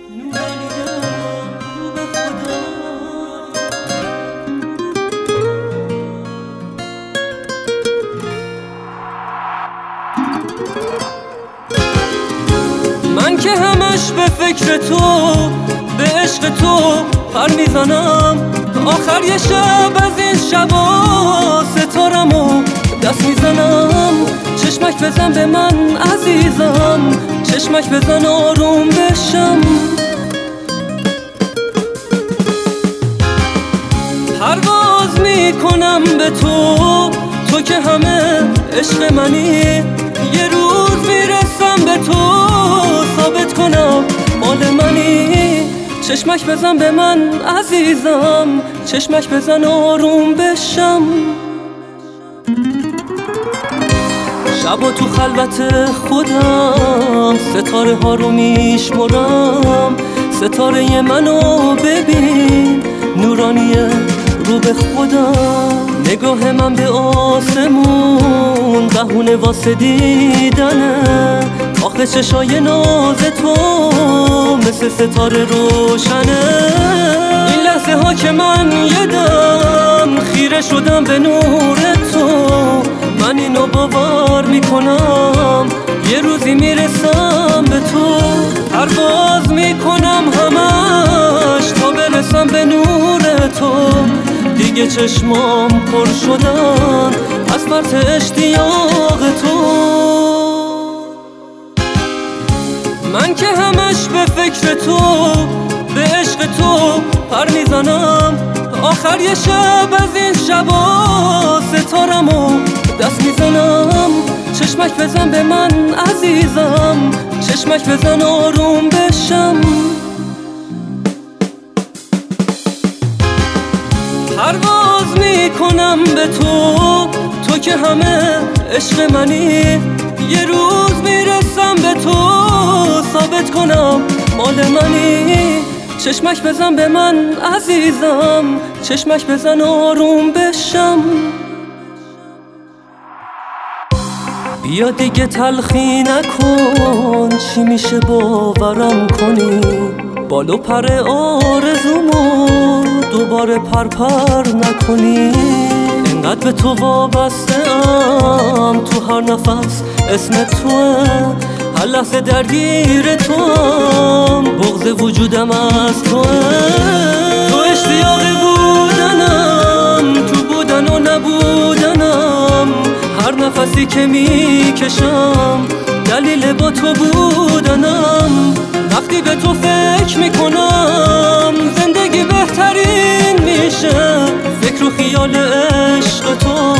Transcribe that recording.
من که همش به فکر تو، به عشق تو پر میزنم. آخر یه شب از این شبا ستارمو دست میزنم. چشمک بزن به من عزیزم، چشمک بزن آروم بشم. پرواز میکنم به تو، تو که همه عشق منی. یه روز میرسم به تو، ثابت کنم مال منی. چشمک بزن به من عزیزم، چشمک بزن آروم بشم. شبا تو خلوت خودم ستاره ها رو میشمرم. ستاره منو ببین نورانیه رو به خودم. نگاه من به آسمون بهونه واسه دیدنه. آخه چشای ناز تو مثل ستاره روشنه. این لحظه ها که من یه دم خیره شدم به نور تو، من اینو باور میکنم یه روزی میرسم به تو. پرواز میکنم همش تا برسم به نور تو. دیگه چشمام پر شدن از فرط اشتیاق تو. من که همش به فکر تو، به عشق تو پر میزنم. آخر یه شب از این شبا ستارمو دست میزنم. چشمک بزن به من عزیزم، چشمک بزن آروم بشم. پرواز میکنم به تو، تو که همه عشق منی. یه روز میرسم به تو، ثابت کنم مال منی. چشمک بزن به من عزیزم، چشمک بزن آروم بشم. بیا دیگه تلخی نکن، چی میشه باورم کنی؟ بال و پر آرزومو دوباره پر نکنی. انقدر به تو وابسته ام، تو هر نفس اسم توه. هر لحظه درگیر تو هم، بغض وجودم از توه. تو اشتیاق بودنم، تو بودن و نبودنم. هر نفسی که میکشم دلیل با تو بودنم. وقتی به تو فکر میکنم زندگی بهترین میشه. فکر و خیال عشق تو